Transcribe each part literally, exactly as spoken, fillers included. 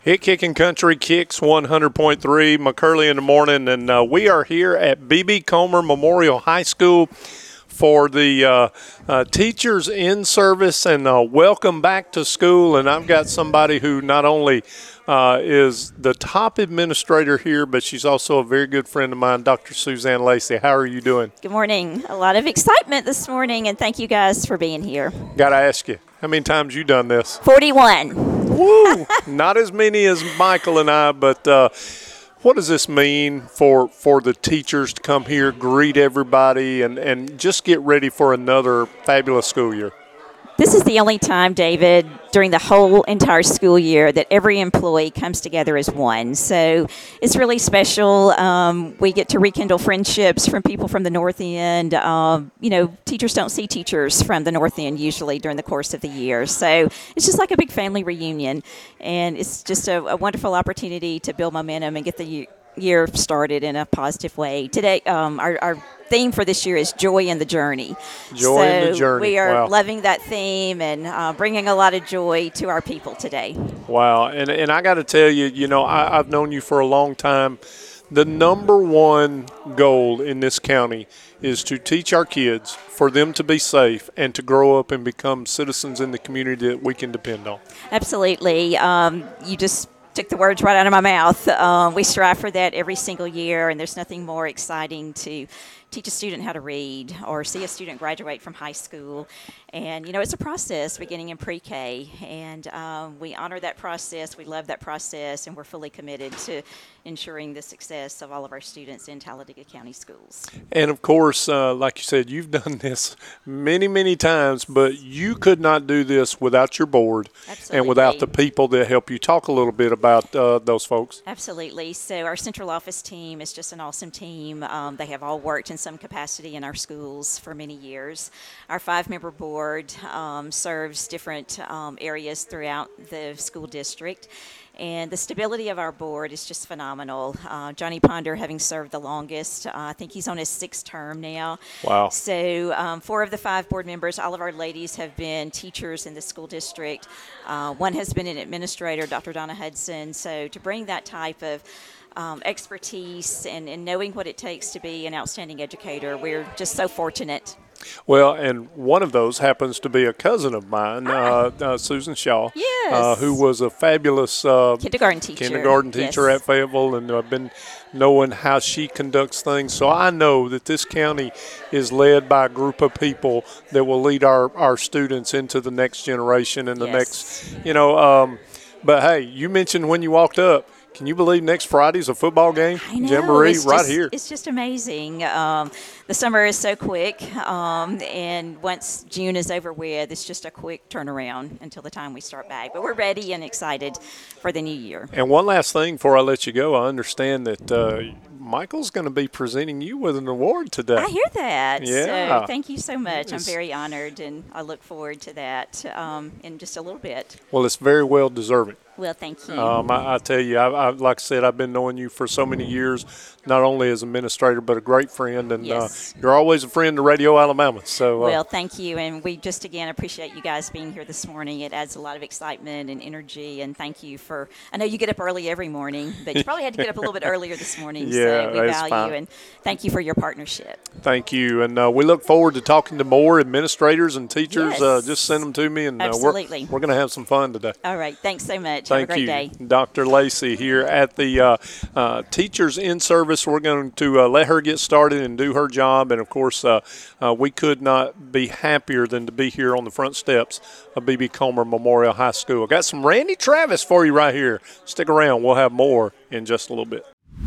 Hit Kicking Country Kicks one hundred point three, McCurley in the morning, and uh, we are here at B B. Comer Memorial High School for the uh, uh, Teachers in Service and uh, welcome back to school. And I've got somebody who not only uh, is the top administrator here, but she's also a very good friend of mine, Doctor Suzanne Lacey. How are you doing? Good morning. A lot of excitement this morning, and thank you guys for being here. Got to ask you, how many times you done this? forty-one. Woo! Not as many as Michael and I, but uh, what does this mean for for the teachers to come here, greet everybody, and, and just get ready for another fabulous school year? This is the only time, David, during the whole entire school year that every employee comes together as one. So it's really special. Um, we get to rekindle friendships from people from the North End. Um, you know, teachers don't see teachers from the North End usually during the course of the year. So it's just like a big family reunion. And it's just a, a wonderful opportunity to build momentum and get the year started in a positive way. Today, um, our, our theme for this year is Joy in the Journey. Joy so in the Journey. We are wow. loving that theme and uh, bringing a lot of joy to our people today. Wow. And, and I got to tell you, you know, I, I've known you for a long time. The number one goal in this county is to teach our kids, for them to be safe, and to grow up and become citizens in the community that we can depend on. Absolutely. Um, you just took the words right out of my mouth. Uh, we strive for that every single year, and there's nothing more exciting to teach a student how to read or see a student graduate from high school. And, you know, it's a process beginning in pre-K, and um, we honor that process. We love that process, and we're fully committed to ensuring the success of all of our students in Talladega County schools. And, of course, uh, like you said, you've done this many, many times, but you could not do this without your board. Absolutely. And without the people that help you. Talk a little bit about uh, those folks. Absolutely. So our central office team is just an awesome team. Um, they have all worked in some capacity in our schools for many years. Our five-member board um, serves different um, areas throughout the school district. And the stability of our board is just phenomenal. Uh, Johnny Ponder having served the longest. Uh, I think he's on his sixth term now. Wow. So um, four of the five board members, all of our ladies have been teachers in the school district. Uh, one has been an administrator, Doctor Donna Hudson. So to bring that type of Um, expertise and, and knowing what it takes to be an outstanding educator, we're just so fortunate. Well, and one of those happens to be a cousin of mine, ah. uh, uh, Susan Shaw, yes. uh, who was a fabulous uh, kindergarten teacher, kindergarten teacher yes. at Fayetteville, and I've been knowing how she conducts things. So I know that this county is led by a group of people that will lead our, our students into the next generation and the yes. next, you know. Um, but, hey, you mentioned when you walked up, can you believe next Friday's a football game? I know. Jamboree it's right just, here. It's just amazing. Um, the summer is so quick, um, and once June is over with, it's just a quick turnaround until the time we start back. But we're ready and excited for the new year. And one last thing before I let you go, I understand that uh, Michael's going to be presenting you with an award today. I hear that. Yeah. So thank you so much. It's, I'm very honored, and I look forward to that um, in just a little bit. Well, it's very well deserving. Well, thank you. Um, I, I tell you, I, I, like I said, I've been knowing you for so many years, not only as administrator, but a great friend. And yes. uh, you're always a friend to Radio Alabama. So, uh, well, thank you. And we just, again, appreciate you guys being here this morning. It adds a lot of excitement and energy. And thank you for, I know you get up early every morning, but you probably had to get up a little bit earlier this morning. Yeah, so we that's value fine. And thank you for your partnership. Thank you. And uh, we look forward to talking to more administrators and teachers. Yes. Uh, just send them to me. And uh, Absolutely. we're, we're going to have some fun today. All right. Thanks so much. Thank have a great you. day. Doctor Lacey here at the uh, uh, Teachers in Service. We're going to uh, let her get started and do her job. And, of course, uh, uh, we could not be happier than to be here on the front steps of B B. Comer Memorial High School. I got some Randy Travis for you right here. Stick around. We'll have more in just a little bit.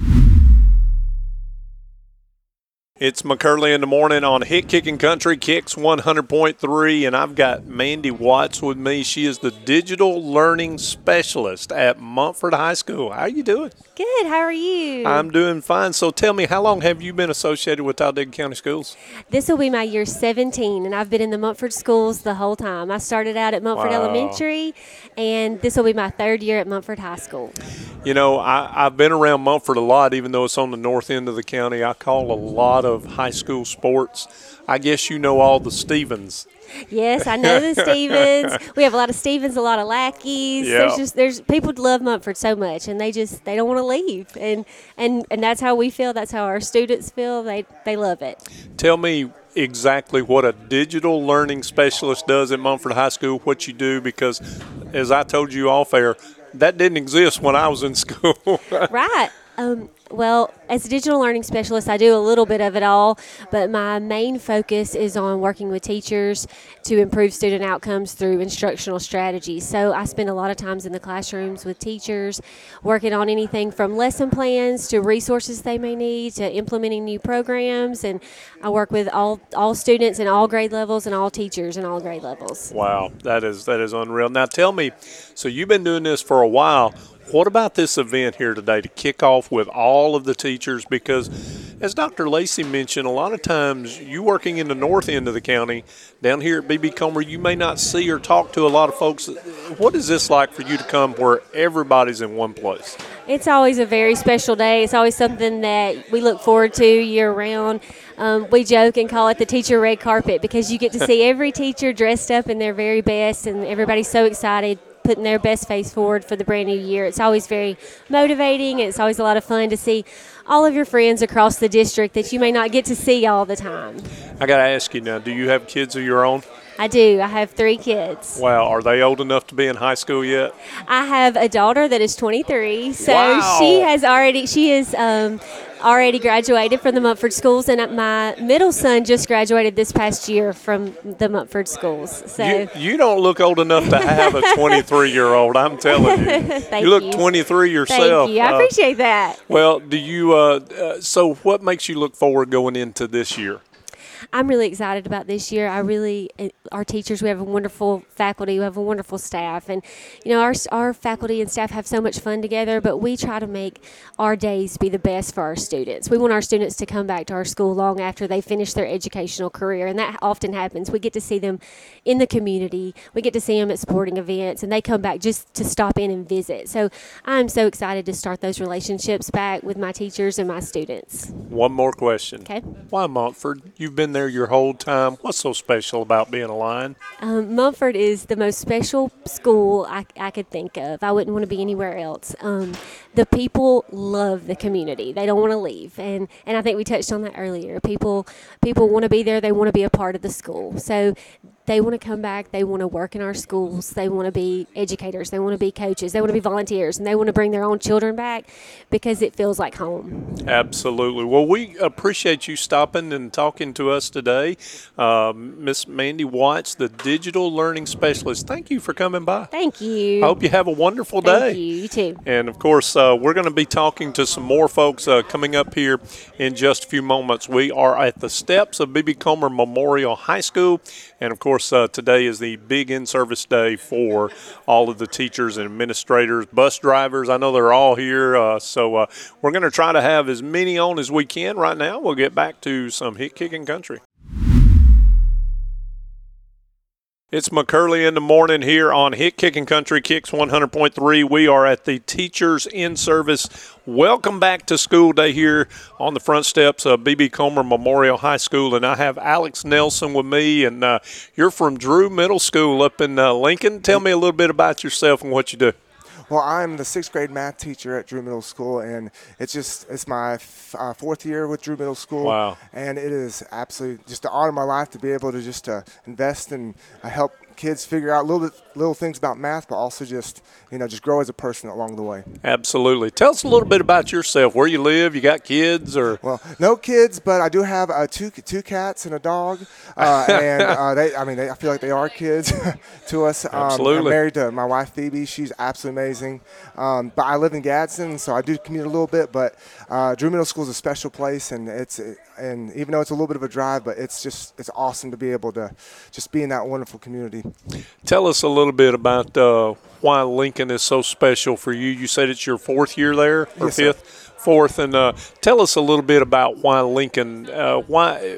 It's McCurley in the morning on Hit Kicking Country Kicks one hundred point three, and I've got Mandy Watts with me. She is the Digital Learning Specialist at Montford High School. How are you doing? Good. How are you? I'm doing fine. So tell me, how long have you been associated with Talladega County Schools? This will be my year seventeen, and I've been in the Montford schools the whole time. I started out at Montford Wow. Elementary, and this will be my third year at Montford High School. You know, I, I've been around Montford a lot, even though it's on the north end of the county. I call a lot of high school sports. I guess you know all the Stevens Yes, I know the Stevens. We have a lot of Stevens, a lot of Lackeys. Yeah. There's just there's people love Montford so much, and they just they don't want to leave, and and and that's how we feel. That's how our students feel. They they love it. Tell me exactly what a digital learning specialist does at Montford High School, what you do, because as I told you off air, that didn't exist when I was in school. Right. Um, well, as a digital learning specialist, I do a little bit of it all, but my main focus is on working with teachers to improve student outcomes through instructional strategies. So I spend a lot of times in the classrooms with teachers, working on anything from lesson plans to resources they may need to implementing new programs, and I work with all, all students in all grade levels and all teachers in all grade levels. Wow, that is that is unreal. Now tell me, so you've been doing this for a while. What about this event here today to kick off with all of the teachers? Because as Doctor Lacey mentioned, a lot of times you working in the north end of the county, down here at B B Comer, you may not see or talk to a lot of folks. What is this like for you to come where everybody's in one place? It's always a very special day. It's always something that we look forward to year round. Um, we joke and call it the teacher red carpet because you get to see every teacher dressed up in their very best, and everybody's so excited, putting their best face forward for the brand new year. It's always very motivating. It's always a lot of fun to see all of your friends across the district that you may not get to see all the time. I got to ask you now, do you have kids of your own? I do. I have three kids. Wow. Are they old enough to be in high school yet? I have a daughter that is twenty-three, so Wow. she has already, she is um, already graduated from the Montford schools, and my middle son just graduated this past year from the Montford schools. So You, you don't look old enough to have a twenty-three-year-old, I'm telling you. Thank you look you. twenty-three yourself. Thank you. I Uh, appreciate that. Well, do you, uh, uh, so what makes you look forward going into this year? I'm really excited about this year. I really, our teachers, we have a wonderful faculty, we have a wonderful staff, and you know, our our faculty and staff have so much fun together. But we try to make our days be the best for our students. We want our students to come back to our school long after they finish their educational career, and that often happens. We get to see them in the community, we get to see them at sporting events, and they come back just to stop in and visit. So I'm so excited to start those relationships back with my teachers and my students. One more question. Okay. Why Montford? You've been there your whole time. What's so special about being a Lion? Um, Montford is the most special school I, I could think of. I wouldn't want to be anywhere else. Um, the people love the community. They don't want to leave. And, and I think we touched on that earlier. People people want to be there. They want to be a part of the school. So they want to come back. They want to work in our schools. They want to be educators. They want to be coaches. They want to be volunteers. And they want to bring their own children back because it feels like home. Absolutely. Well, we appreciate you stopping and talking to us today. Um, Miss Mandy Watts, the digital learning specialist, thank you for coming by. Thank you. I hope you have a wonderful day. Thank you. You too. And, of course, uh, we're going to be talking to some more folks uh, coming up here in just a few moments. We are at the steps of B B Comer Memorial High School. And, of course, uh, today is the big in-service day for all of the teachers and administrators, bus drivers. I know they're all here. Uh, so uh, we're going to try to have as many on as we can right now. We'll get back to some hit kicking country. It's McCurley in the morning here on Hit Kicking Country, Kicks one hundred point three. We are at the Teachers in Service. Welcome back to school day here on the front steps of B B Comer Memorial High School. And I have Alex Nelson with me, and uh, you're from Drew Middle School up in uh, Lincoln. Tell me a little bit about yourself and what you do. Well, I'm the sixth grade math teacher at Drew Middle School, and it's just it's my f- uh, fourth year with Drew Middle School. Wow. And it is absolutely just an honor of my life to be able to just uh, invest and uh, help kids figure out little bit, little things about math, but also just, you know, just grow as a person along the way. Absolutely. Tell us a little bit about yourself, where you live, you got kids, or? Well, no kids, but I do have uh, two two cats and a dog, uh, and uh, they, I mean, they, I feel like they are kids to us. Um, Absolutely. I'm married to my wife, Phoebe. She's absolutely amazing. Um, but I live in Gadsden, so I do commute a little bit, but uh, Drew Middle School is a special place, and it's and even though it's a little bit of a drive, but it's just it's awesome to be able to just be in that wonderful community. Tell us a little bit about uh, why Lincoln is so special for you. You said it's your fourth year there, or Yes, sir. fifth, fourth, and uh, tell us a little bit about why Lincoln. Uh, why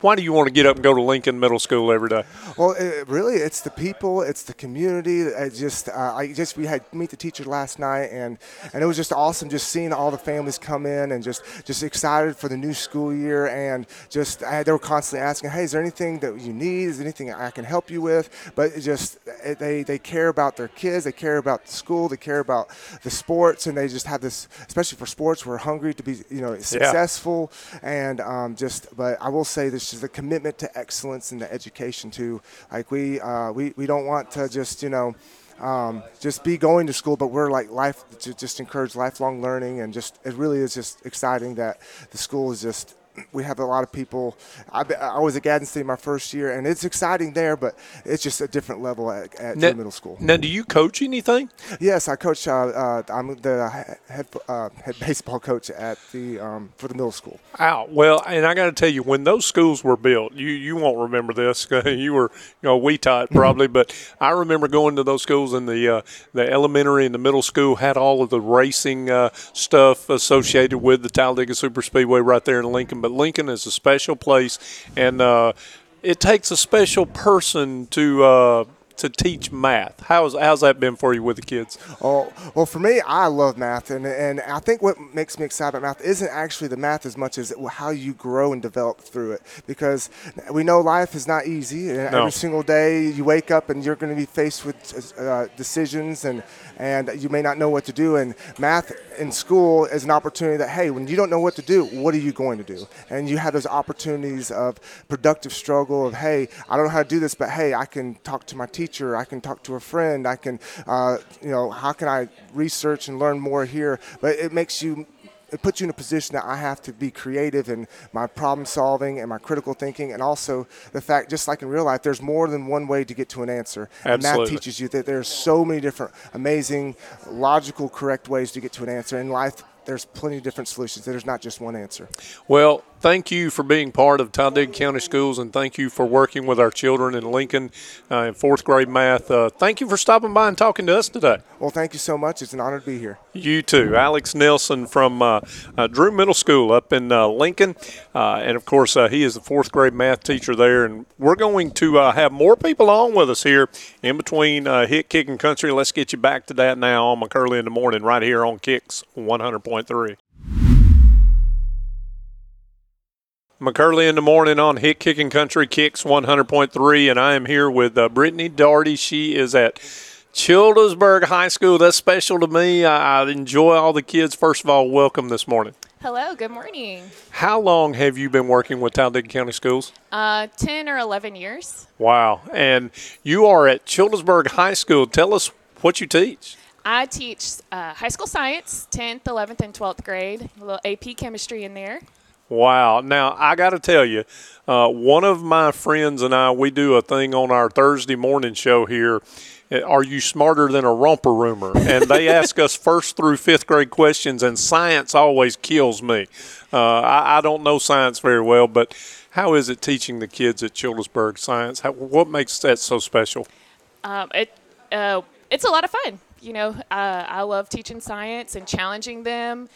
why do you want to get up and go to Lincoln Middle School every day? Well, it, really, it's the people, it's the community. It just, uh, I just, we had meet the teacher last night, and, and it was just awesome just seeing all the families come in and just, just excited for the new school year. And just, I, they were constantly asking, hey, is there anything that you need? Is there anything I can help you with? But it just, it, they, they care about their kids, they care about the school, they care about the sports, and they just have this, especially for sports, we're hungry to be, you know, successful. Yeah. And um, just, but I will say this is a commitment to excellence in the education too. Like we, uh, we, we don't want to just, you know, um, just be going to school, but we're like life to just encourage lifelong learning, and just it really is just exciting that the school is just. We have a lot of people. I, I was at Gadsden State my first year, and it's exciting there, but it's just a different level at, at now, middle school. Now, do you coach anything? Yes, I coach. Uh, uh, I'm the head uh, head baseball coach at the um, for the middle school. Wow. Well, and I got to tell you, when those schools were built, you you won't remember this. You were you know wee tot probably, but I remember going to those schools, and the uh, the elementary and the middle school had all of the racing uh, stuff associated with the Talladega Superspeedway right there in Lincoln. But Lincoln is a special place, and uh, it takes a special person to uh, to teach math. How's how's that been for you with the kids? Oh, well, for me, I love math, and and I think what makes me excited about math isn't actually the math as much as how you grow and develop through it. Because we know life is not easy, and no. every single day you wake up and you're going to be faced with uh, decisions, and and you may not know what to do. And math in school is an opportunity that, hey, when you don't know what to do, what are you going to do? And you have those opportunities of productive struggle of, hey, I don't know how to do this, but hey, I can talk to my teacher. I can talk to a friend. I can, uh, you know, how can I research and learn more here? But it makes you, it puts you in a position that I have to be creative in my problem solving and my critical thinking, and also the fact, just like in real life, there's more than one way to get to an answer. Absolutely. And math teaches you that there's so many different amazing, logical, correct ways to get to an answer. In life, there's plenty of different solutions. There's not just one answer. Well, thank you for being part of Talladega County Schools, and thank you for working with our children in Lincoln uh, in fourth grade math. Uh, thank you for stopping by and talking to us today. Well, thank you so much. It's an honor to be here. You too. Alex Nelson from uh, uh, Drew Middle School up in uh, Lincoln. Uh, and, of course, uh, he is the fourth grade math teacher there. And we're going to uh, have more people on with us here in between uh, Hit, Kick, and Country. Let's get you back to that now on McCurley in the Morning right here on Kicks one hundred point three. McCurley in the Morning on Hit, Kick, and Country, Kicks one hundred point three, and I am here with uh, Brittany Daugherty. She is at Childersburg High School. That's special to me. I, I enjoy all the kids. First of all, welcome this morning. Hello, good morning. How long have you been working with Talladega County Schools? Uh, ten or eleven years. Wow. And you are at Childersburg High School. Tell us what you teach. I teach uh, high school science, tenth, eleventh, and twelfth grade. A little A P chemistry in there. Wow. Now, I got to tell you, uh, one of my friends and I, we do a thing on our Thursday morning show here. Are you smarter than a romper roomer? And they ask us first through fifth grade questions, and science always kills me. Uh, I, I don't know science very well, but how is it teaching the kids at Childersburg science? How, what makes that so special? Um, it uh, it's a lot of fun. You know, uh, I love teaching science and challenging them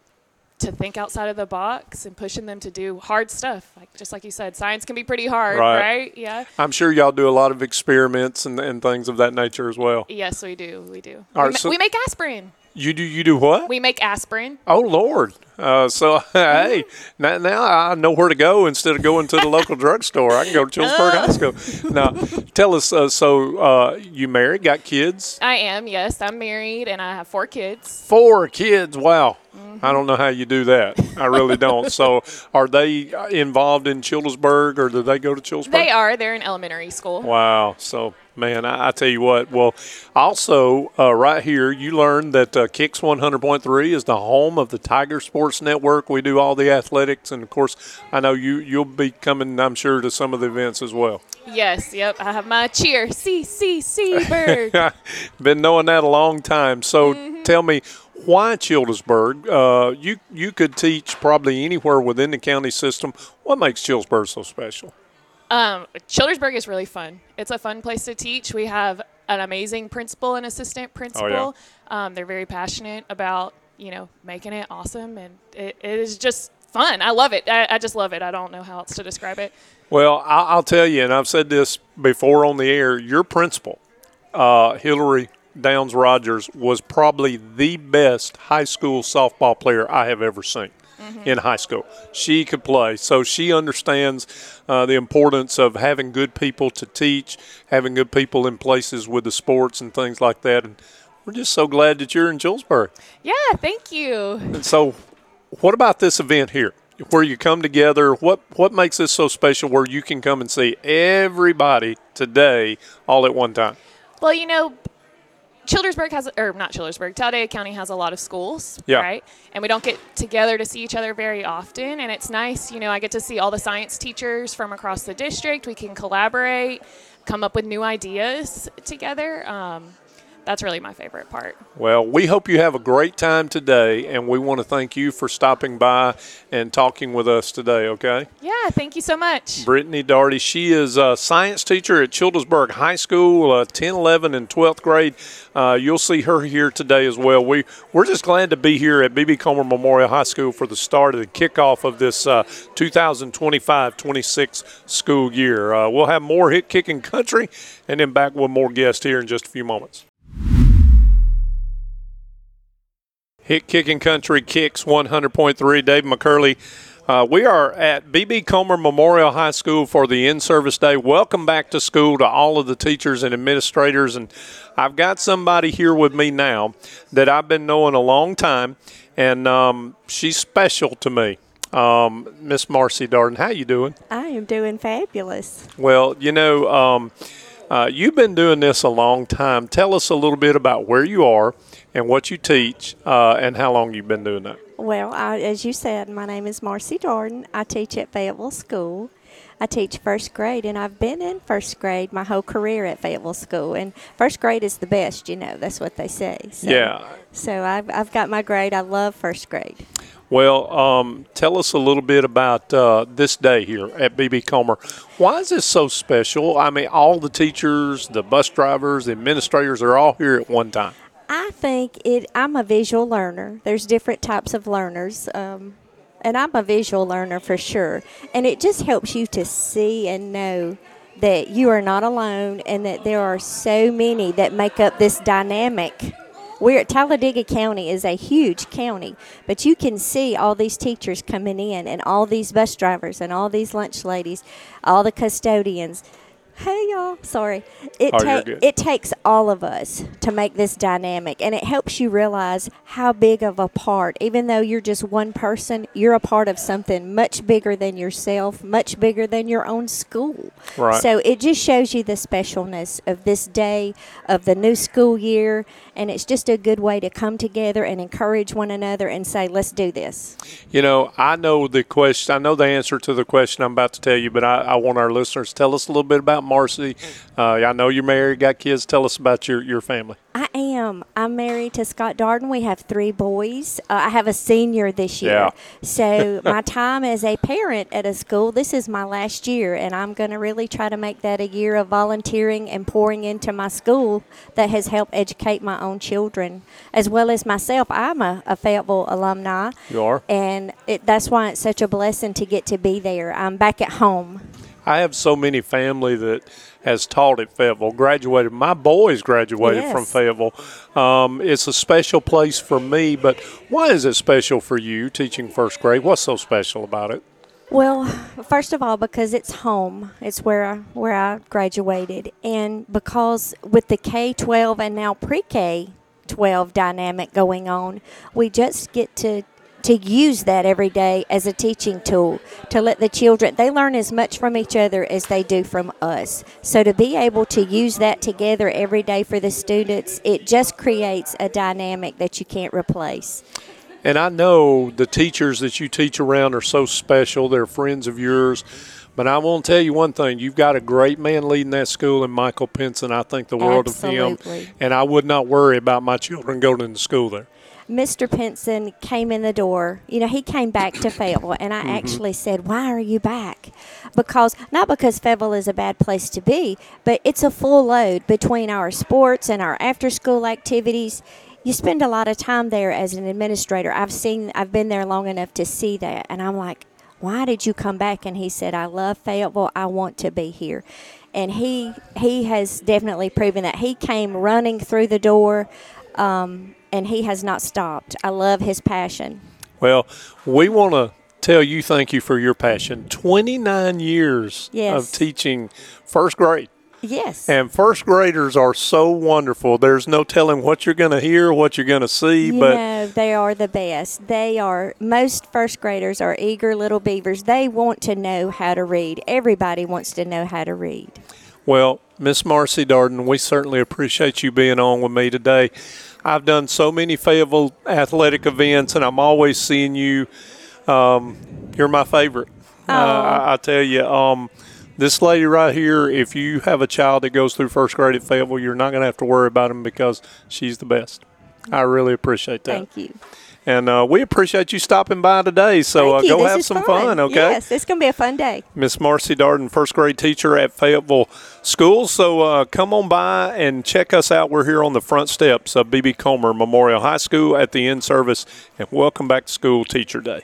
to think outside of the box and pushing them to do hard stuff. Like just like you said, science can be pretty hard, right? right? Yeah. I'm sure y'all do a lot of experiments and, and things of that nature as well. Yes, we do. We do. All we, right, ma- so we make aspirin. You do you do what? We make aspirin. Oh, Lord. Uh, so, hey, now, now I know where to go instead of going to the local drugstore. I can go to Childersburg High School. Now, tell us, uh, so uh, you married, got kids? I am, yes. I'm married, and I have four kids. Four kids. Wow. Mm-hmm. I don't know how you do that. I really don't. So are they involved in Childersburg, or do they go to Childersburg? They are. They're in elementary school. Wow. So, man, I, I tell you what. Well, also, uh, right here, you learned that uh, Kicks one hundred point three is the home of the Tiger Sports Network. We do all the athletics, and, of course, I know you, you'll be coming, I'm sure, to some of the events as well. Yes, yep. I have my cheer. See, see, see, bird. Been knowing that a long time. So mm-hmm. Tell me, why Childersburg? Uh, you, you could teach probably anywhere within the county system. What makes Childersburg so special? Um, Childersburg is really fun. It's a fun place to teach. We have an amazing principal and assistant principal. Oh, yeah. um, they're very passionate about, you know, making it awesome, and it, it is just fun. I love it. I, I just love it. I don't know how else to describe it. Well, I'll, I'll tell you, and I've said this before on the air, your principal, uh, Hillary Downs Rogers, was probably the best high school softball player I have ever seen. Mm-hmm. In high school. She could play. So she understands uh, the importance of having good people to teach, having good people in places with the sports and things like that. And we're just so glad that you're in Julesburg. Yeah, thank you. And so what about this event here where you come together? What, what makes this so special where you can come and see everybody today all at one time? Well, you know, Childersburg has, or not Childersburg, Talladega County has a lot of schools, yeah. right? And we don't get together to see each other very often. And it's nice, you know, I get to see all the science teachers from across the district. We can collaborate, come up with new ideas together. Um, that's really my favorite part. Well, we hope you have a great time today, and we want to thank you for stopping by and talking with us today, okay? Yeah, thank you so much. Brittany Daugherty, she is a science teacher at Childersburg High School, uh, ten, eleven, and twelfth grade. Uh, you'll see her here today as well. We, we're just glad to be here at B B. Comer Memorial High School for the start of the kickoff of this uh, two thousand twenty-five twenty-six school year. Uh, we'll have more Hit Kicking Country and then back with more guests here in just a few moments. Hit Kicking Country Kicks one hundred point three. Dave McCurley. Uh, we are at B B. Comer Memorial High School for the in-service day. Welcome back to school to all of the teachers and administrators. And I've got somebody here with me now that I've been knowing a long time, and um, she's special to me. Um, Miss Marcy Darden, how you doing? I am doing fabulous. Well, you know, um, uh, you've been doing this a long time. Tell us a little bit about where you are and what you teach, uh, and how long you've been doing that. Well, I, as you said, my name is Marcy Darden. I teach at Fayetteville School. I teach first grade, and I've been in first grade my whole career at Fayetteville School. And first grade is the best, you know. That's what they say. So, yeah. So I've, I've got my grade. I love first grade. Well, um, tell us a little bit about uh, this day here at B B. Comer. Why is this so special? I mean, all the teachers, the bus drivers, the administrators are all here at one time. I think it. I'm a visual learner. There's different types of learners, um, and I'm a visual learner for sure. And it just helps you to see and know that you are not alone and that there are so many that make up this dynamic. We're at Talladega County is a huge county, but you can see all these teachers coming in and all these bus drivers and all these lunch ladies, all the custodians. Hey, y'all. Sorry. It, oh, ta- you're good. it takes all of us to make this dynamic, and it helps you realize how big of a part, even though you're just one person, you're a part of something much bigger than yourself, much bigger than your own school. Right. So it just shows you the specialness of this day, of the new school year, and it's just a good way to come together and encourage one another and say, let's do this. You know, I know the question. I know the answer to the question I'm about to tell you, but I, I want our listeners to tell us a little bit about Marcy. Uh, I know you're married, got kids. Tell us about your, your family. I am. I'm married to Scott Darden. We have three boys. Uh, I have a senior this year. Yeah. So my time as a parent at a school, this is my last year, and I'm going to really try to make that a year of volunteering and pouring into my school that has helped educate my own children, as well as myself. I'm a, a Fayetteville alumni. You are? And it, that's why it's such a blessing to get to be there. I'm back at home. I have so many family that has taught at Fayetteville, graduated. My boys graduated Yes. from Fayetteville. Um, it's a special place for me, but why is it special for you teaching first grade? What's so special about it? Well, first of all, because it's home. It's where I, where I graduated. And because with the K twelve and now pre-K twelve dynamic going on, we just get to to use that every day as a teaching tool to let the children, they learn as much from each other as they do from us. So to be able to use that together every day for the students, it just creates a dynamic that you can't replace. And I know the teachers that you teach around are so special. They're friends of yours. But I want to tell you one thing. You've got a great man leading that school in Michael Pinson. I think the world Absolutely. of him. And I would not worry about my children going into school there. Mister Pinson came in the door. You know, he came back to Fayetteville, and I mm-hmm. actually said, why are you back? Because, not because Fayetteville is a bad place to be, but it's a full load between our sports and our after-school activities. you spend a lot of time there as an administrator. I've seen, I've been there long enough to see that, and I'm like, why did you come back? And he said, I love Fayetteville. I want to be here. And he he has definitely proven that. He came running through the door, um, and he has not stopped. I love his passion. Well, we want to tell you thank you for your passion. twenty-nine years Yes. of teaching first grade. Yes. And first graders are so wonderful. There's no telling what you're going to hear, what you're going to see. You but know, they are the best. They are, most first graders are eager little beavers. They want to know how to read. Everybody wants to know how to read. Well, Miss Marcy Darden, we certainly appreciate you being on with me today. I've done so many Fayetteville athletic events, and I'm always seeing you. Um, you're my favorite. Uh, I, I tell you, um, this lady right here, if you have a child that goes through first grade at Fayetteville, you're not going to have to worry about them because she's the best. I really appreciate that. Thank you. And uh, we appreciate you stopping by today. So uh, Thank you. go This have is some fun, okay? Yes, it's going to be a fun day. Miss Marcy Darden, first grade teacher at Fayetteville Schools. So uh, come on by and check us out. We're here on the front steps of B B. Comer Memorial High School at the in-service. And welcome back to school, Teacher Day.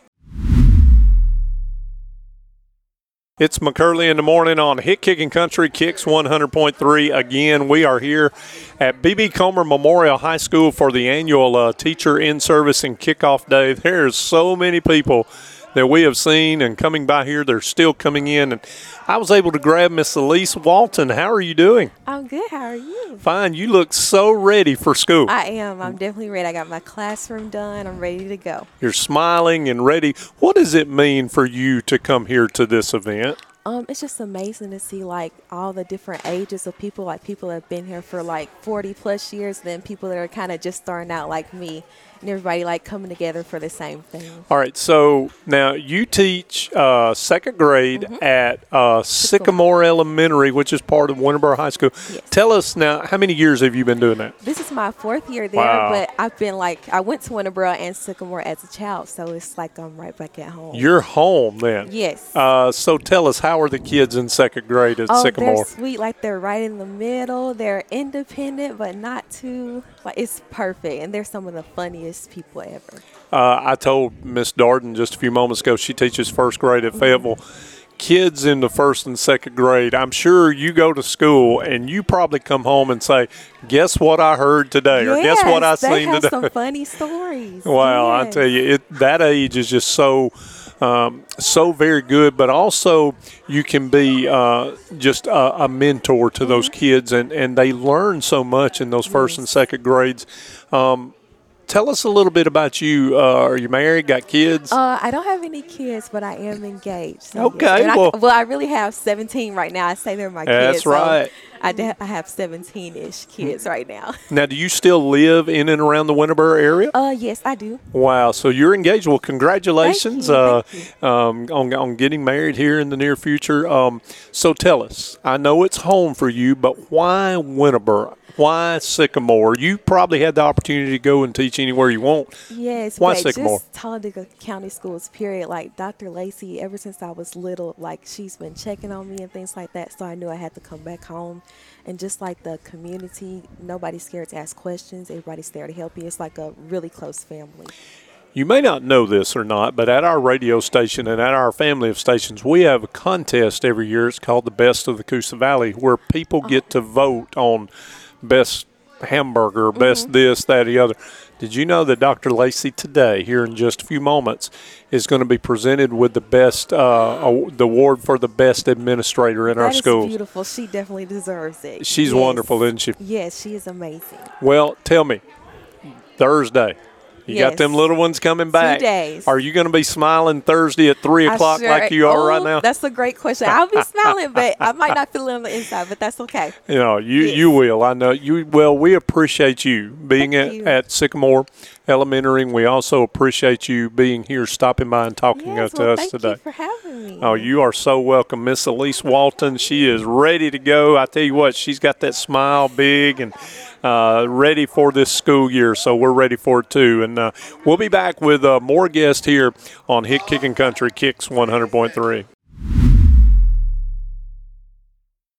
It's McCurley in the morning on Hit Kicking Country, Kicks one hundred point three. Again, we are here at B B. Comer Memorial High School for the annual uh, Teacher in-Service and Kickoff Day. There's so many people that we have seen and coming by here. They're still coming in. And I was able to grab Miss Elise Walton. How are you doing? I'm good. How are you? Fine. You look so ready for school. I am. I'm definitely ready. I got my classroom done. I'm ready to go. You're smiling and ready. What does it mean for you to come here to this event? Um, it's just amazing to see like all the different ages of people. Like people that have been here for like forty plus years, then people that are kind of just starting out like me, and everybody like coming together for the same thing. All right. So now you teach uh, second grade Mm-hmm. at uh, Sycamore Elementary, which is part of Winterboro High School. Yes. Tell us now, how many years have you been doing that? This is my fourth year there, Wow. but I've been like I went to Winterboro and Sycamore as a child, so it's like I'm right back at home. You're home then. Yes. Uh, so tell us, how are the kids in second grade at Oh, Sycamore? they're sweet. Like they're right in the middle. They're independent, but not too. Like it's perfect, and they're some of the funniest people ever. Uh, I told Miss Darden just a few moments ago, she teaches first grade at Fayetteville. Kids in the first and second grade, I'm sure you go to school and you probably come home and say, guess what I heard today, or guess what I Yes, they seen have today. some funny stories. Wow, I Yes. tell you, it, that age is just so um, so very good, but also you can be uh, just a, a mentor to those Mm-hmm. kids, and, and they learn so much in those first and second grades. Um, tell us a little bit about you. Uh, are you married, got kids? Uh, I don't have any kids, but I am engaged. So Okay, yes. And I- well- well, I really have seventeen right now. I say they're my That's kids. so right. I, de- I have seventeen-ish kids right now. Now, do you still live in and around the Winterboro area? Uh, yes, I do. Wow, so you're engaged. Well, congratulations Thank you, uh, thank um, on, on getting married here in the near future. Um, so tell us, I know it's home for you, but why Winterboro? Why Sycamore? You probably had the opportunity to go and teach anywhere you want. Yes, Why but Sycamore? just Talladega County Schools, period. Like Doctor Lacey, ever since I was little, like she's been checking on me and things like that. So I knew I had to come back home. And just like the community, nobody's scared to ask questions. Everybody's there to help you. It's like a really close family. You may not know this or not, but at our radio station and at our family of stations, we have a contest every year. It's called the Best of the Coosa Valley, where people get to vote on best hamburger, best Mm-hmm. this, that, the other. Did you know that Doctor Lacey today, here in just a few moments, is going to be presented with the best, uh, aw- the award for the best administrator in our That is schools? beautiful. She definitely deserves it. She's Yes. wonderful, isn't she? Yes, she is amazing. Well, tell me, Thursday. You got Yes. them little ones coming back. days. Are you going to be smiling Thursday at three I o'clock sure- like you are oh, right now? That's a great question. I'll be smiling, but I might not feel it on the inside, but that's okay. You know, you, Yes. you will. I know you. Well, we appreciate you being Thank at, you. at Sycamore Elementary. We also appreciate you being here, stopping by and talking Yes, uh, to well, us thank today. you for having me. Oh, you are so welcome. Miss Elise Walton, she is ready to go. I tell you what, she's got that smile big and uh, ready for this school year, so we're ready for it too. And uh, we'll be back with uh, more guests here on Hit Kicking Country, Kicks one hundred point three.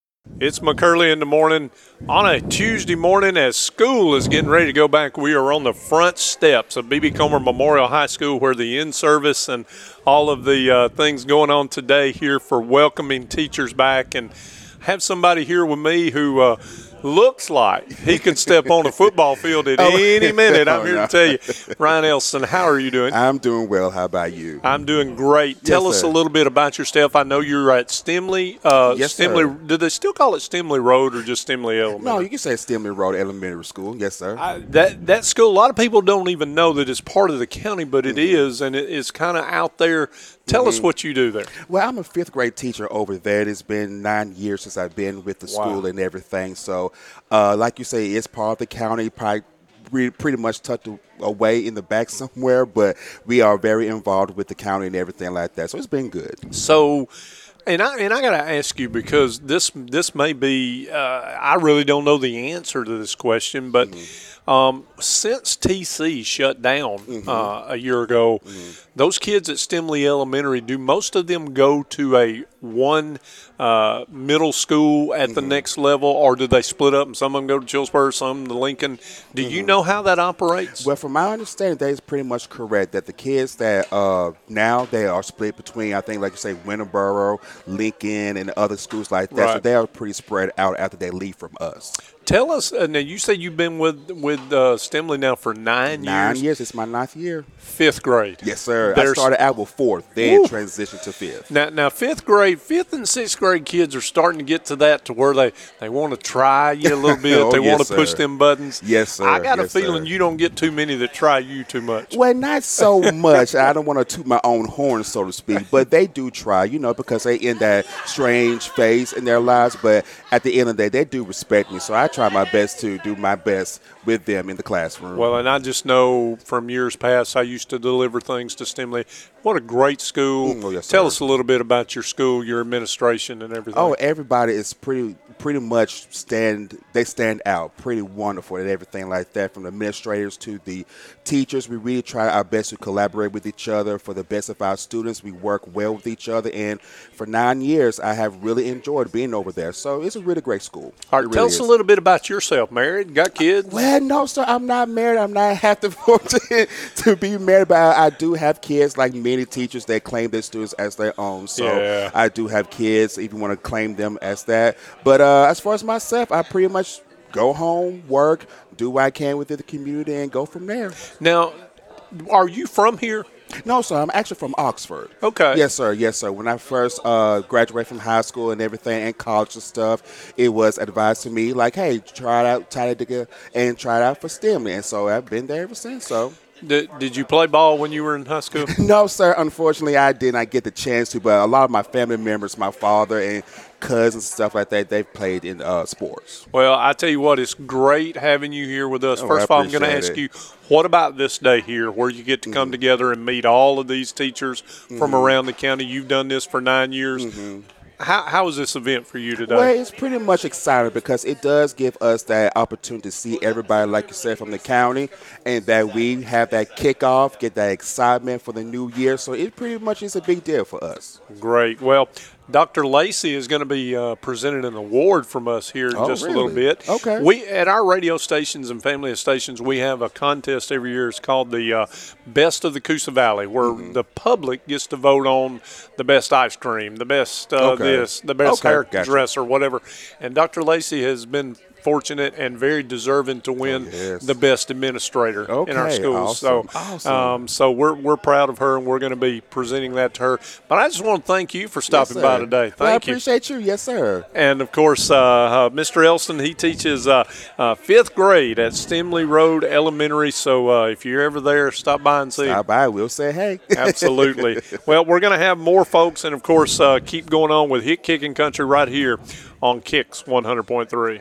It's McCurley in the morning on a Tuesday morning as school is getting ready to go back. We are on the front steps of B B. Comer Memorial High School where the in-service and all of the uh, things going on today here for welcoming teachers back, and have somebody here with me who uh, looks like he can step on a football field at any minute. I'm Oh, here no. to tell you. Ryan Elston, how are you doing? I'm doing well. How about you? I'm doing great. Tell us sir. a little bit about yourself. I know you're at Stimley. Uh, Yes, Stimley. sir. Do they still call it Stimley Road or just Stimley Elementary? No, you can say Stimley Road Elementary School. Yes, sir. I, that that school. A lot of people don't even know that it's part of the county, but it Mm-hmm. is, and it, it's kind of out there. Tell us what you do there. Well, I'm a fifth grade teacher over there. It's been nine years since I've been with the Wow. school and everything. So, uh, like you say, it's part of the county, probably re- pretty much tucked away in the back somewhere, but we are very involved with the county and everything like that. So it's been good. So, and I and I got to ask you, because this this may be uh, I really don't know the answer to this question, but um, since T C shut down uh, a year ago, those kids at Stimley Elementary, do most of them go to a one uh, middle school at the next level, or do they split up and some of them go to Chillsburg, some to Lincoln? Do you know how that operates? Well, from my understanding, that is pretty much correct. That the kids that uh, now they are split between, I think, like you say, Winterboro, Lincoln, and other schools like that. So Right. they are pretty spread out after they leave from us. Tell us, uh, now you say you've been with with uh, Stimley now for nine, Nine years. years. It's my ninth year. Fifth grade. Yes, sir. There's- I started out with fourth, then Woo. transitioned to fifth. Now, now, fifth grade, fifth and sixth grade kids are starting to get to that to where they, they want to try you a little bit. Oh, they yes, want to push sir. them buttons. Yes, sir. I got a Yes, feeling sir. you don't get too many that try you too much. Well, not so much. I don't want to toot my own horn, so to speak, but they do try, you know, because they in that strange phase in their lives. But at the end of the day, they do respect me, so I try my best to do my best with them in the classroom. Well, and I just know from years past, I used to deliver things to Stimley. What a great school. Mm, oh, yes, Tell sir. us a little bit about your school, your administration, and everything. Oh, everybody is pretty pretty much stand they stand out pretty wonderful and everything like that, from the administrators to the teachers. We really try our best to collaborate with each other for the best of our students. We work well with each other, and for nine years I have really enjoyed being over there. So it's a really great school. All It right, really tell us is. a little bit about yourself. Married? Got kids? Well, no, sir, I'm not married. I'm not have to fortunate to be married, but I, I do have kids, like many teachers that claim their students as their own. So Yeah. I do have kids, if you want to claim them as that. But uh, as far as myself, I pretty much go home, work, do what I can within the community, and go from there. Now, are you from here? No, sir, I'm actually from Oxford. Okay. Yes, sir. Yes, sir. When I first uh, graduated from high school and everything and college and stuff, it was advised to me like, hey, try it out, try it together, and try it out for STEM. And so I've been there ever since. So. Did, did you play ball when you were in high school? No, sir. Unfortunately, I did not get the chance to, but a lot of my family members, my father and cousins and stuff like that, they've played in uh, sports. Well, I tell you what, it's great having you here with us. Oh, First I of all, I'm going to appreciate ask it. you, what about this day here where you get to come together and meet all of these teachers from Mm-hmm. around the county? You've done this for nine years. How, how is this event for you today? Well, it's pretty much exciting because it does give us that opportunity to see everybody, like you said, from the county, and that we have that kickoff, get that excitement for the new year. So it pretty much is a big deal for us. Great. Well, Doctor Lacey is going to be uh, presenting an award from us here in Oh, just a really? little bit. Okay. We at our radio stations and family stations, we have a contest every year. It's called the uh, Best of the Coosa Valley, where Mm-hmm. the public gets to vote on the best ice cream, the best uh, Okay. this, the best Okay, hairdresser, gotcha. whatever. And Doctor Lacey has been fortunate and very deserving to win Oh, yes. the best administrator in our Okay, schools. awesome, So, awesome. Um, so we're we're proud of her, and we're going to be presenting that to her. But I just want to thank you for stopping Yes, by sir. today. Thank Well, I you. appreciate you. Yes, sir. And of course, uh, uh, Mister Elston, he teaches uh, uh, fifth grade at Stimley Road Elementary. So uh, if you're ever there, stop by and see. Stop by. We'll say hey. Absolutely. Well, we're going to have more folks, and of course, uh, keep going on with Hit Kicking Country right here on Kicks one hundred point three.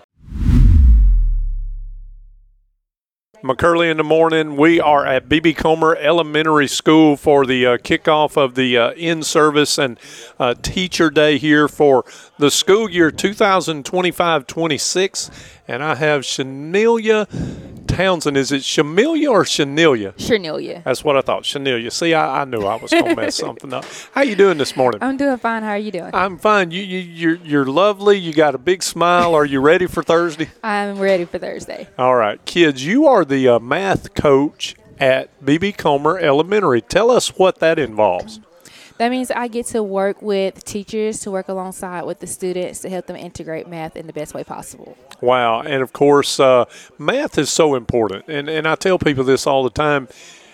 McCurley in the morning. We are at B B. Comer Elementary School for the uh, kickoff of the uh, in-service and uh, teacher day here for the school year two thousand twenty-five twenty-six. And I have Shanelia Townsend, is it Shamilia or Shanilia? Chernelia. That's what I thought, Shanilia. See, I, I knew I was going to mess something up. How you doing this morning? I'm doing fine. How are you doing? I'm fine. You, you, you're, you're lovely. You got a big smile. Are you ready for Thursday? I'm ready for Thursday. All right. Kids, you are the uh, math coach at B B Comer Elementary. Tell us what that involves. That means I get to work with teachers to work alongside with the students to help them integrate math in the best way possible. Wow. And, of course, uh, math is so important. And, and I tell people this all the time.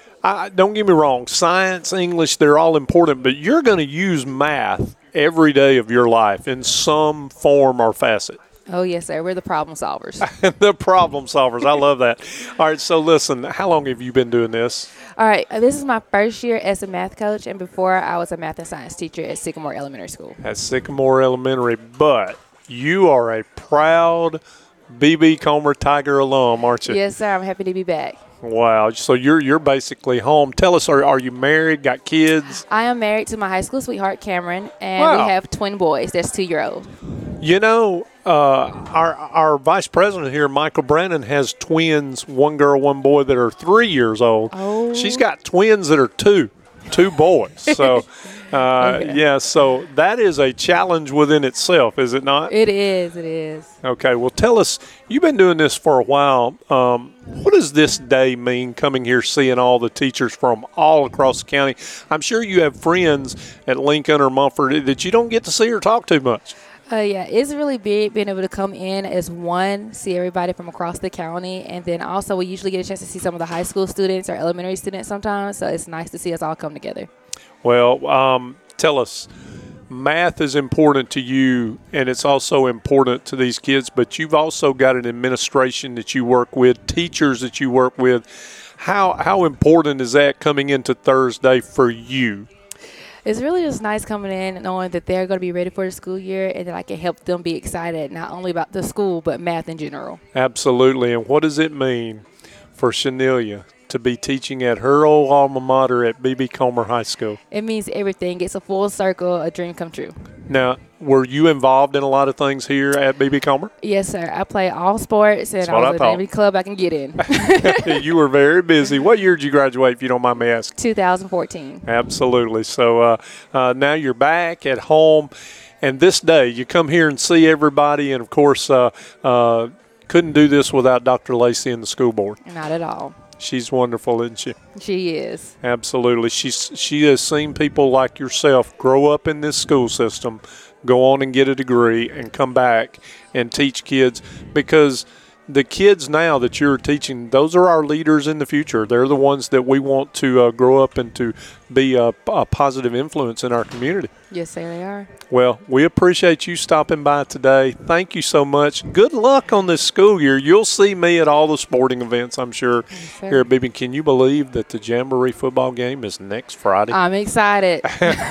I, don't get me wrong. Science, English, they're all important. But you're going to use math every day of your life in some form or facet. Oh, yes, sir. We're the problem solvers. The problem solvers. I love that. All right. So, listen, how long have you been doing this? All right. uh, This is my first year as a math coach, and before I was a math and science teacher at Sycamore Elementary School. At Sycamore Elementary. But you are a proud B B Comer Tiger alum, aren't you? Yes, sir. I'm happy to be back. Wow. So you're you're basically home. Tell us, are, are you married, got kids? I am married to my high school sweetheart, Cameron, and Wow. we have twin boys. That's two-year-old. You know, uh, our our vice president here, Michael Brannon, has twins, one girl, one boy, that are three years old. Oh. She's got twins that are two, two boys. So, uh, Okay. yeah, so that is a challenge within itself, is it not? It is. It is. Okay, well, tell us, you've been doing this for a while. Um, what does this day mean, coming here, seeing all the teachers from all across the county? I'm sure you have friends at Lincoln or Mumford that you don't get to see or talk to much. Uh, yeah, it's really big being able to come in as one, see everybody from across the county, and then also we usually get a chance to see some of the high school students or elementary students sometimes, so it's nice to see us all come together. Well, um, tell us, math is important to you, and it's also important to these kids, but you've also got an administration that you work with, teachers that you work with. How, how important is that coming into Thursday for you? It's really just nice coming in knowing that they're going to be ready for the school year and that I can help them be excited not only about the school but math in general. Absolutely. And what does it mean for Shanilia to be teaching at her old alma mater at B B Comer High School? It means everything. It's a full circle, a dream come true. Now, were you involved in a lot of things here at B B Comer? Yes, sir. I play all sports, and That's I what was I in thought. every club I can get in. You were very busy. What year did you graduate, if you don't mind me asking? two thousand fourteen. Absolutely. So uh, uh, now you're back at home, and this day you come here and see everybody, and of course, uh, uh, couldn't do this without Doctor Lacey and the school board. Not at all. She's wonderful, isn't she? She is. Absolutely. She's she has seen people like yourself grow up in this school system, go on and get a degree, and come back and teach kids, because the kids now that you're teaching, those are our leaders in the future. They're the ones that we want to uh, grow up and to be a, a positive influence in our community. Yes, sir, they are. Well, we appreciate you stopping by today. Thank you so much. Good luck on this school year. You'll see me at all the sporting events, I'm sure, sir. here at B B. Can you believe that the Jamboree football game is next Friday? I'm excited.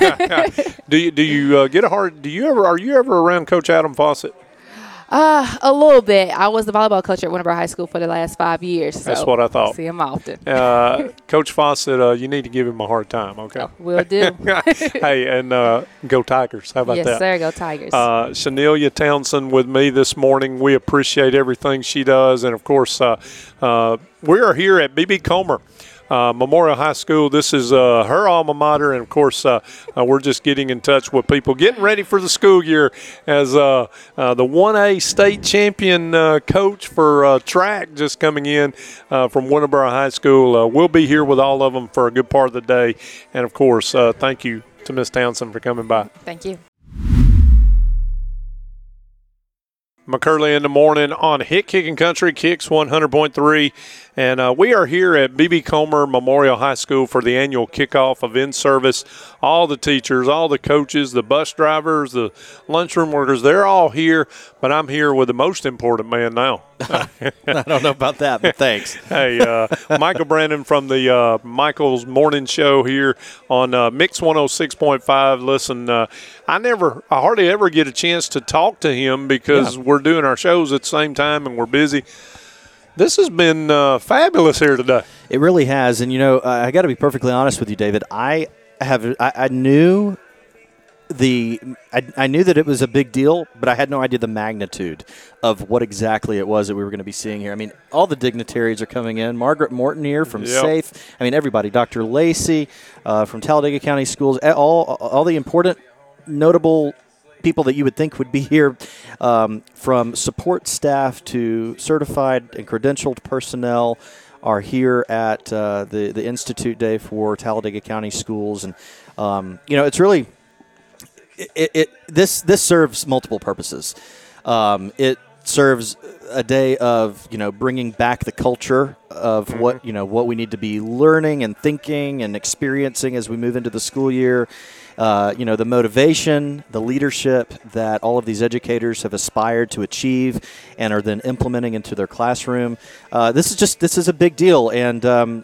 do you do you uh, get a hard? Do you ever are you ever around Coach Adam Fawcett? Uh, a little bit. I was the volleyball coach at one of our high school for the last five years. So That's what I thought. See him often. Uh, Coach Fawcett, uh, you need to give him a hard time, okay? Oh, will do. Hey, and uh, go Tigers. How about yes, that? sir. Go Tigers. Uh, Shanilia Townsend with me this morning. We appreciate everything she does. And, of course, uh, uh, we are here at B B. Comer Uh, Memorial High School. This is uh, her alma mater, and of course, uh, uh, we're just getting in touch with people, getting ready for the school year as uh, uh, the one A state champion uh, coach for uh, track just coming in uh, from Winterboro High School. Uh, we'll be here with all of them for a good part of the day, and of course, uh, thank you to Miss Townsend for coming by. Thank you. McCurley in the morning on Hit Kicking Country, Kicks one hundred point three. And uh, we are here at B B. Comer Memorial High School for the annual kickoff of in-service. All the teachers, all the coaches, the bus drivers, the lunchroom workers, they're all here. But I'm here with the most important man now. I don't know about that, but thanks. Hey, uh, Michael Brandon from the uh, Michael's Morning Show here on uh, Mix one oh six point five. Listen, uh, I never, I hardly ever get a chance to talk to him because Yeah. we're doing our shows at the same time and we're busy. This has been uh, fabulous here today. It really has. And, you know, uh, I got to be perfectly honest with you, David. I have I, I knew the I, I knew that it was a big deal, but I had no idea the magnitude of what exactly it was that we were going to be seeing here. I mean, all the dignitaries are coming in. Margaret Morton here from Yep. SAFE. I mean, everybody. Doctor Lacey uh, from Talladega County Schools. All all the important, notable people that you would think would be here, um, from support staff to certified and credentialed personnel, are here at uh, the the Institute Day for Talladega County Schools, and um, you know, it's really. It, it this this serves multiple purposes. Um, it serves a day of you know bringing back the culture of what you know what we need to be learning and thinking and experiencing as we move into the school year. Uh, you know the motivation, the leadership that all of these educators have aspired to achieve and are then implementing into their classroom. Uh, this is just this is a big deal, and um,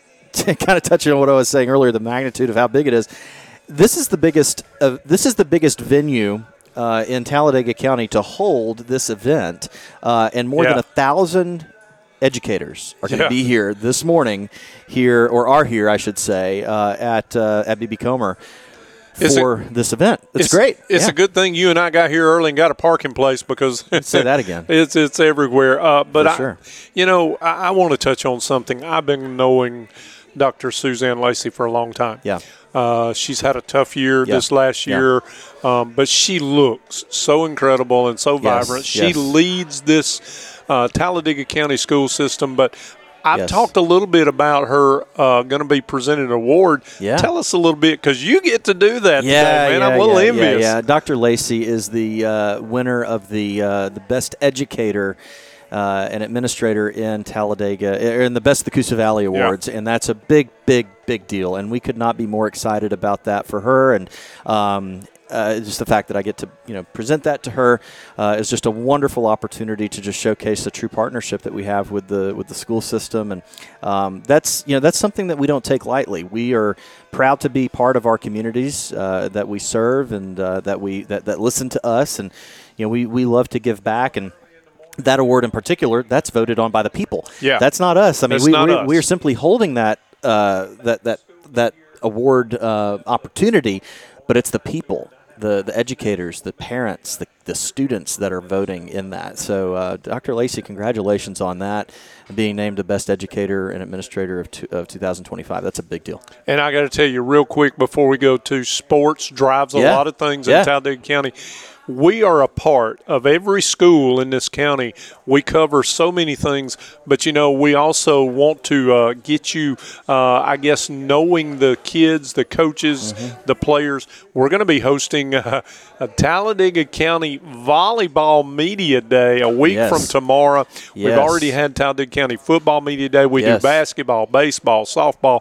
to kind of touching on what I was saying earlier, the magnitude of how big it is. This is the biggest. Uh, this is the biggest venue uh, in Talladega County to hold this event, uh, and more Yeah. than a thousand educators are going to Yeah. be here this morning. Here or are here, I should say, uh, at uh, at B B Comer It's for a- this event. It's, great. It's Yeah. a good thing you and I got here early and got a parking place because Say that again. It's it's everywhere. Uh, but For I, sure. you know, I, I want to touch on something. I've been knowing Doctor Suzanne Lacey for a long time. Yeah. Uh, she's had a tough year Yeah. this last Yeah. year, um, but she looks so incredible and so Yes, vibrant. She yes. leads this uh, Talladega County school system, but I've Yes. talked a little bit about her uh, going to be presented an award. Yeah. Tell us a little bit because you get to do that Yeah, today, man. yeah, I'm a little yeah, envious. Yeah, yeah. Doctor Lacey is the uh, winner of the uh, the best educator uh, and administrator in Talladega, er, in the Best of the Coosa Valley Awards, and that's a big, big, big deal. And we could not be more excited about that for her. And um, uh, just the fact that I get to you know present that to her uh, is just a wonderful opportunity to just showcase the true partnership that we have with the with the school system, and um, that's you know that's something that we don't take lightly. We are proud to be part of our communities uh, that we serve and uh, that we that, that listen to us, and you know we, we love to give back. And that award in particular, that's voted on by the people. Yeah. That's not us. I mean, That's we, not we, us. we're simply holding that uh, that that that award uh, opportunity, but it's the people, the the educators, the parents, the, the students that are voting in that. So, uh, Doctor Lacey, congratulations on that, being named the best educator and administrator of, two, of two thousand twenty-five. That's a big deal. And I got to tell you real quick before we go to sports drives a Yeah. lot of things Yeah. in Talladega County. We are a part of every school in this county. We cover so many things, but you know, we also want to uh, get you, uh, I guess, knowing the kids, the coaches, Mm-hmm. the players. We're going to be hosting uh, a Talladega County Volleyball Media Day a week Yes. from tomorrow. We've Yes. already had Talladega County Football Media Day. We Yes. do basketball, baseball, softball.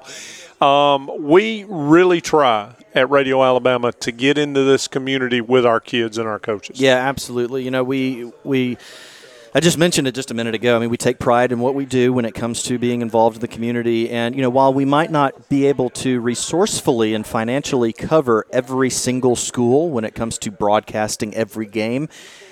Um, we really try at Radio Alabama to get into this community with our kids and our coaches. Yeah, absolutely. You know, we we I just mentioned it just a minute ago. I mean, we take pride in what we do when it comes to being involved in the community. And, you know, while we might not be able to resourcefully and financially cover every single school when it comes to broadcasting every game,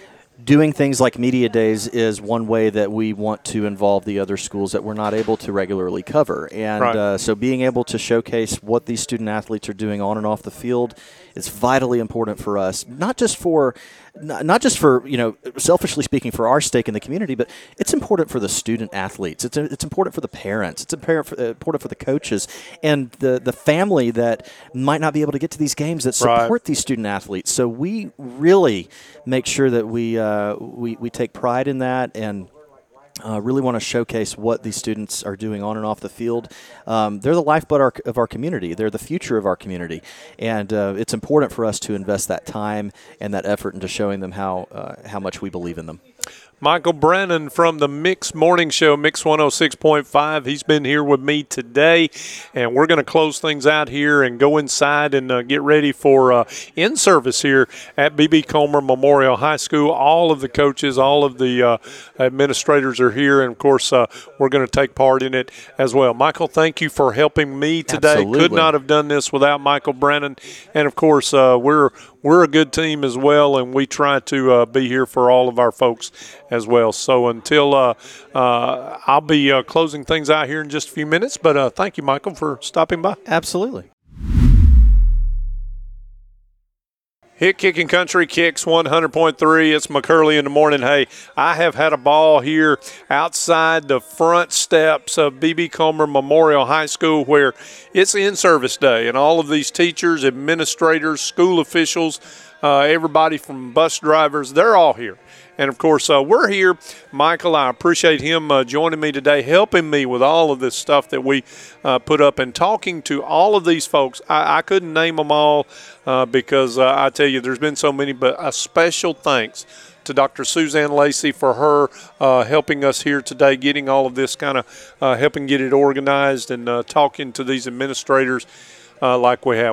doing things like media days is one way that we want to involve the other schools that we're not able to regularly cover. And Right. uh, so being able to showcase what these student athletes are doing on and off the field is vitally important for us, not just for not not just for, you know, selfishly speaking for our stake in the community, but it's important for the student athletes. It's it's important for the parents. It's important for, uh, important for the coaches and the, the family that might not be able to get to these games that Right. support these student athletes. So we really make sure that we uh, we, we take pride in that and uh, really want to showcase what these students are doing on and off the field. Um, they're the lifeblood our, of our community. They're the future of our community. And uh, it's important for us to invest that time and that effort into showing them how uh, how much we believe in them. Michael Brennan from the Mix Morning Show, Mix one oh six point five. He's been here with me today, and we're going to close things out here and go inside and uh, get ready for uh, in-service here at B B Comer Memorial High School. All of the coaches, all of the uh, administrators are here, and, of course, uh, we're going to take part in it as well. Michael, thank you for helping me today. Absolutely. Could not have done this without Michael Brennan. And, of course, uh, we're we're a good team as well, and we try to uh, be here for all of our folks as well. So until uh, uh, I'll be uh, closing things out here in just a few minutes, but uh, thank you, Michael, for stopping by. Absolutely. Hit Kicking Country Kicks one hundred point three. It's McCurley in the morning. Hey, I have had a ball here outside the front steps of B B. Comer Memorial High School, where it's in-service day, and all of these teachers, administrators, school officials, uh, everybody from bus drivers, they're all here. And, of course, uh, we're here. Michael, I appreciate him uh, joining me today, helping me with all of this stuff that we uh, put up and talking to all of these folks. I, I couldn't name them all uh, because uh, I tell you there's been so many, but a special thanks to Doctor Suzanne Lacey for her uh, helping us here today, getting all of this kind of uh, helping get it organized and uh, talking to these administrators uh, like we have.